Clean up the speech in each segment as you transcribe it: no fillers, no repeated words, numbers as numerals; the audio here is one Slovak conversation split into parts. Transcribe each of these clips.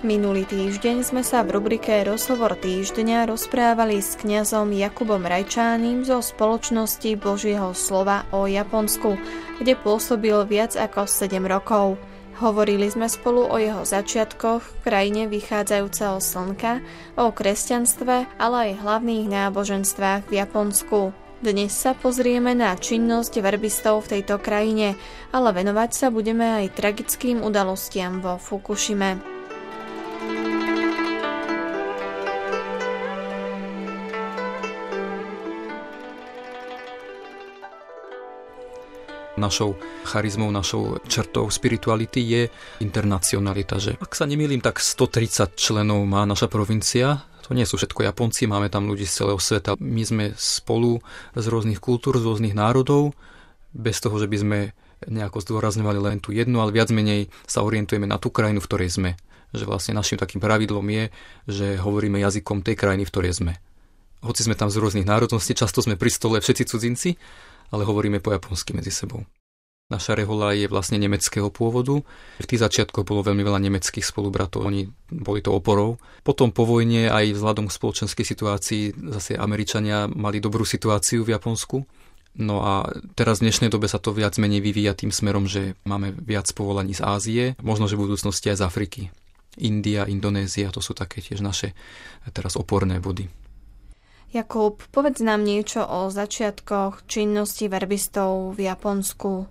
Minulý týždeň sme sa v rubrike Rozhovor týždňa rozprávali s kňazom Jakubom Rajčánim zo spoločnosti Božieho slova o Japonsku, kde pôsobil viac ako 7 rokov. Hovorili sme spolu o jeho začiatkoch v krajine vychádzajúceho slnka, o kresťanstve, ale aj hlavných náboženstvách v Japonsku. Dnes sa pozrieme na činnosť verbistov v tejto krajine, ale venovať sa budeme aj tragickým udalostiam vo Fukušime. Našou charizmou, našou črtou spirituality je internacionalita, že ak sa nemýlim, tak 130 členov má naša provincia. To nie sú všetko Japonci, máme tam ľudí z celého sveta. My sme spolu z rôznych kultúr, z rôznych národov, bez toho, že by sme nejako zdôrazňovali len tú jednu, ale viac menej sa orientujeme na tú krajinu, v ktorej sme. Že vlastne našim takým pravidlom je, že hovoríme jazykom tej krajiny, v ktorej sme. Hoci sme tam z rôznych národností, často sme pri stole všetci cudzinci, ale hovoríme po japonsky medzi sebou. Naša rehoľa je vlastne nemeckého pôvodu. V tých začiatkoch bolo veľmi veľa nemeckých spolubratov, oni boli to oporou. Potom po vojne aj vzhľadom k spoločenskej situácii zase Američania mali dobrú situáciu v Japonsku. No a teraz v dnešnej dobe sa to viac menej vyvíja tým smerom, že máme viac povolaní z Ázie, možno že v budúcnosti aj z Afriky. India, Indonézia, to sú také tiež naše teraz oporné body. Jakub, povedz nám niečo o začiatkoch činnosti verbistov v Japonsku.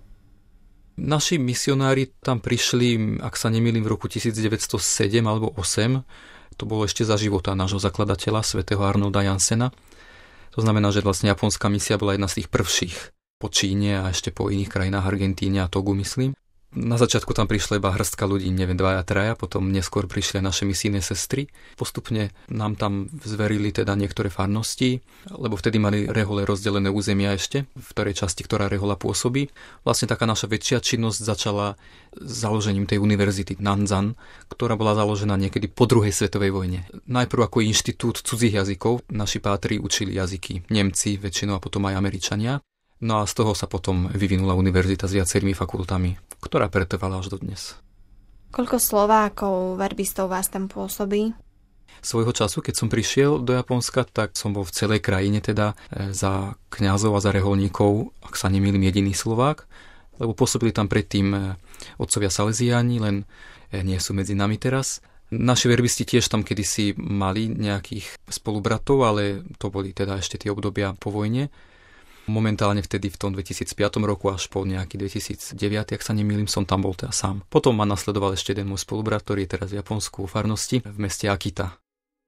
Naši misionári tam prišli, ak sa nemýlim, v roku 1907 alebo 8. To bolo ešte za života nášho zakladateľa, svätého Arnolda Janssena. To znamená, že vlastne japonská misia bola jedna z tých prvších po Číne a ešte po iných krajinách, Argentíne a Togu, myslím. Na začiatku tam prišla iba hrstka ľudí, neviem, 2-3, potom neskôr prišli naše misijné sestry. Postupne nám tam zverili teda niektoré farnosti, lebo vtedy mali rehole rozdelené územia ešte, v ktorej časti, ktorá rehoľa pôsobí. Vlastne taká naša väčšia činnosť začala založením tej univerzity Nanzan, ktorá bola založená niekedy po druhej svetovej vojne. Najprv ako inštitút cudzích jazykov, naši pátri učili jazyky Nemci väčšinou a potom aj Američania. No a z toho sa potom vyvinula univerzita s viacerými fakultami, ktorá pretrvala až do dnes. Koľko Slovákov, verbistov vás tam pôsobí? Svojho času, keď som prišiel do Japonska, tak som bol v celej krajine teda za kňazov a za reholníkov, ak sa nemýlim, jediný Slovák, lebo pôsobili tam predtým otcovia Salesiáni, len nie sú medzi nami teraz. Naši verbisti tiež tam kedysi mali nejakých spolubratov, ale to boli teda ešte tie obdobia po vojne. Momentálne vtedy v tom 2005 roku až po nejaký 2009, ak sa nemýlim, som tam bol teda sám. Potom ma nasledoval ešte jeden môj spolubrat, ktorý je teraz v Japonsku v farnosti v meste Akita.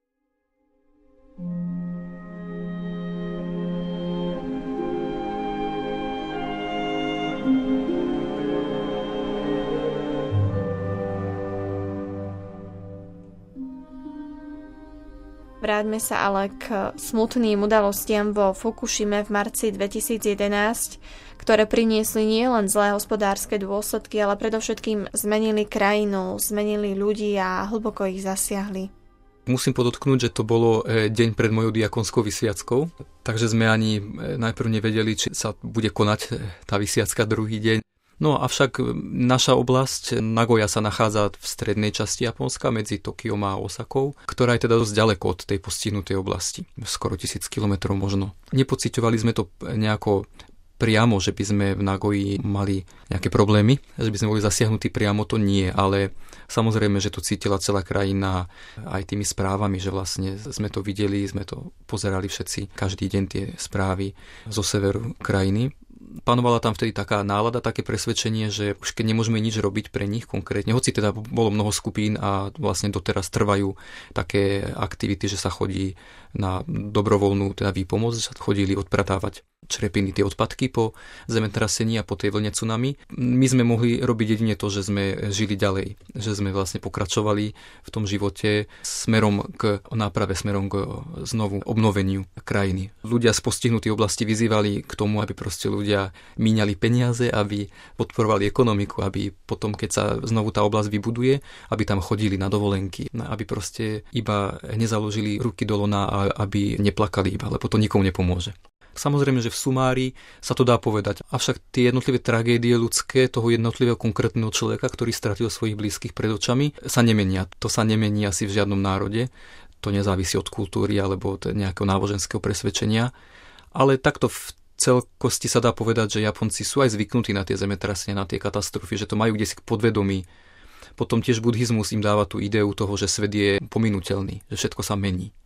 Vráťme sa ale k smutným udalostiam vo Fukušime v marci 2011, ktoré priniesli nielen zlé hospodárske dôsledky, ale predovšetkým zmenili krajinu, zmenili ľudí a hlboko ich zasiahli. Musím podotknúť, že to bolo deň pred mojou diakonskou vysviackou, takže sme ani najprv nevedeli, či sa bude konať tá vysviacka druhý deň. No avšak naša oblasť Nagoja sa nachádza v strednej časti Japonska medzi Tokiom a Osakou, ktorá je teda dosť ďaleko od tej postihnutej oblasti. Skoro 1000 kilometrov možno. Nepociťovali sme to nejako priamo, že by sme v Nagoji mali nejaké problémy, že by sme boli zasiahnutí priamo, to nie, ale samozrejme, že to cítila celá krajina aj tými správami, že vlastne sme to videli, sme to pozerali všetci každý deň tie správy zo severu krajiny. Panovala tam vtedy taká nálada, také presvedčenie, že už keď nemôžeme nič robiť pre nich konkrétne, hoci teda bolo mnoho skupín a vlastne doteraz trvajú také aktivity, že sa chodí na dobrovoľnú teda výpomoc, že sa chodili odpratávať črepiny, tie odpadky po zemetrasení a po tej vlne tsunami. My sme mohli robiť jedine to, že sme žili ďalej, že sme vlastne pokračovali v tom živote smerom k náprave, smerom k znovu obnoveniu krajiny. Ľudia z postihnutých oblasti vyzývali k tomu, aby proste ľudia míňali peniaze, aby podporovali ekonomiku, aby potom, keď sa znovu tá oblasť vybuduje, aby tam chodili na dovolenky, aby proste iba nezaložili ruky do lona a aby neplakali iba, lebo to nikomu nepomôže. Samozrejme, že v sumári sa to dá povedať. Avšak tie jednotlivé tragédie ľudské toho jednotlivého konkrétneho človeka, ktorý stratil svojich blízkych pred očami, sa nemenia. To sa nemení asi v žiadnom národe. To nezávisí od kultúry alebo od nejakého náboženského presvedčenia. Ale takto v celkosti sa dá povedať, že Japonci sú aj zvyknutí na tie zemetrasenia, na tie katastrofy, že to majú kdesi k podvedomí. Potom tiež buddhizmus im dáva tú ideu toho, že svet je pominuteľný, že všetko sa mení.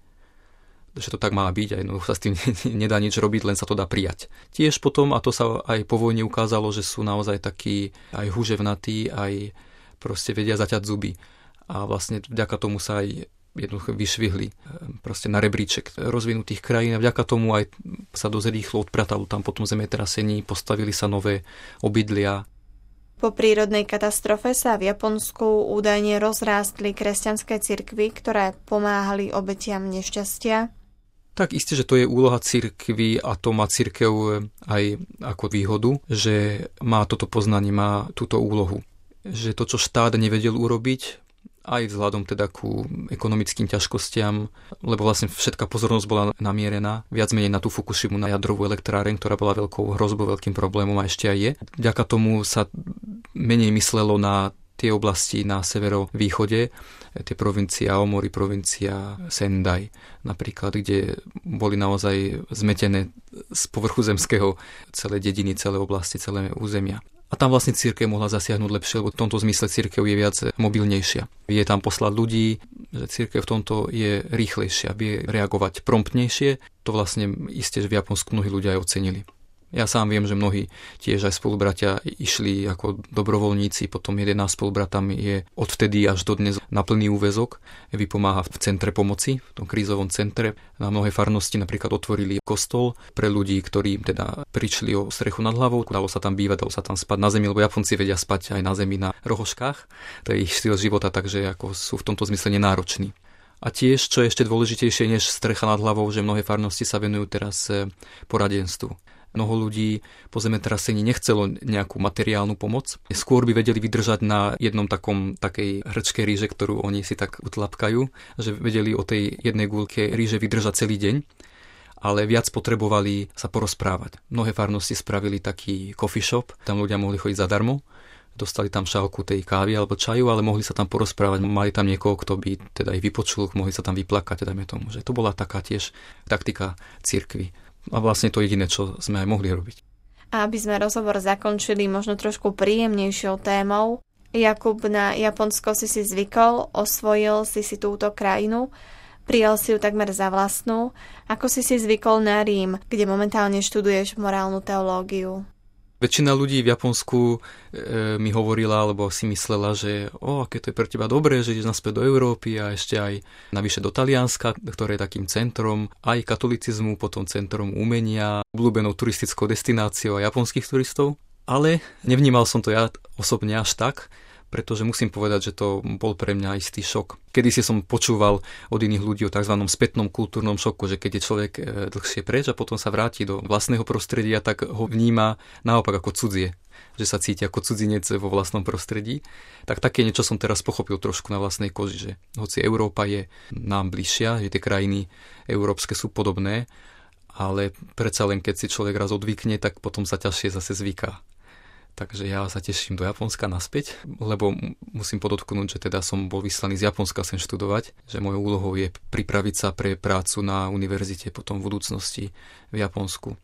Že to tak má byť, aj no, sa s tým nedá nič robiť, len sa to dá prijať. Tiež potom, a to sa aj po vojne ukázalo, že sú naozaj takí aj huževnatí, aj proste vedia zaťať zuby. A vlastne vďaka tomu sa aj jednoducho vyšvihli proste na rebríček rozvinutých krajín a vďaka tomu aj sa dosť rýchlo odpratalo tam potom zemetrasení, postavili sa nové obydlia. Po prírodnej katastrofe sa v Japonsku údajne rozrástli kresťanské cirkvy, ktoré pomáhali obetiam nešťastia. Tak isté, že to je úloha cirkvi a to má cirkev aj ako výhodu, že má toto poznanie, má túto úlohu. Že to, čo štát nevedel urobiť, aj vzhľadom teda ku ekonomickým ťažkostiam, lebo vlastne všetká pozornosť bola namierená viac menej na tú Fukushimu, na jadrovú elektráreň, ktorá bola veľkou hrozbou, veľkým problémom a ešte aj je. Vďaka tomu sa menej myslelo na tie oblasti na severovýchode, tie provincie Aomori, provincia Sendai napríklad, kde boli naozaj zmetené z povrchu zemského celé dediny, celé oblasti, celé územia. A tam vlastne cirkev mohla zasiahnuť lepšie, lebo v tomto zmysle cirkev je viac mobilnejšia. Vie tam poslať ľudí, že cirkev v tomto je rýchlejšia, vie reagovať promptnejšie. To vlastne isté, že v Japonsku mnohí ľudia aj ocenili. Ja sám viem, že mnohí tiež aj spolubratia išli ako dobrovoľníci, potom jeden náš spolubratami je odvtedy až do dnes na plný úväzok, vypomáha v centre pomoci, v tom krízovom centre. Na mnohé farnosti napríklad otvorili kostol pre ľudí, ktorí teda prišli o strechu nad hlavou, dalo sa tam bývať, dalo sa tam spať na zemi, lebo Japonci vedia spať aj na zemi na rohoškách, to je ich štýl života, takže ako sú v tomto zmysle nenároční. A tiež, čo je ešte dôležitejšie než strecha nad hlavou, že mnohé farnosti sa venujú teraz poradenstvu. Mnoho ľudí po zemetrasení nechcelo nejakú materiálnu pomoc. Skôr by vedeli vydržať na jednom takej hrčke ríže, ktorú oni si tak utlapkajú, že vedeli o tej jednej guľke ríže vydržať celý deň, ale viac potrebovali sa porozprávať. Mnohé farnosti spravili taký coffee shop, tam ľudia mohli chodiť zadarmo, dostali tam šálku tej kávy alebo čaju, ale mohli sa tam porozprávať. Mali tam niekoho, kto by teda ich vypočul, mohli sa tam vyplakať, dajme tomu, že to bola taká tiež taktika cirkvi. A vlastne to jediné, čo sme aj mohli robiť. A aby sme rozhovor zakončili možno trošku príjemnejšou témou, Jakub, na Japonsko si zvykol, osvojil si túto krajinu, prijal si ju takmer za vlastnú. Ako si zvykol na Rím, kde momentálne študuješ morálnu teológiu? Väčšina ľudí v Japonsku mi hovorila, alebo si myslela, že aké to je pre teba dobré, že ideš naspäť do Európy a ešte aj navyše do Talianska, ktoré je takým centrom aj katolicizmu, potom centrom umenia, obľúbenou turistickou destináciou a japonských turistov. Ale nevnímal som to ja osobne až tak, pretože musím povedať, že to bol pre mňa istý šok. Kedysi som počúval od iných ľudí o tzv. Spätnom kultúrnom šoku, že keď je človek dlhšie preč a potom sa vráti do vlastného prostredia, tak ho vníma naopak ako cudzie, že sa cíti ako cudzinec vo vlastnom prostredí. Tak také niečo som teraz pochopil trošku na vlastnej koži, že hoci Európa je nám bližšia, že tie krajiny európske sú podobné, ale predsa len keď si človek raz odvykne, tak potom sa ťažšie zase zvyká. Takže ja sa teším do Japonska naspäť, lebo musím podotknúť, že teda som bol vyslaný z Japonska sem študovať, že mojou úlohou je pripraviť sa pre prácu na univerzite potom v budúcnosti v Japonsku.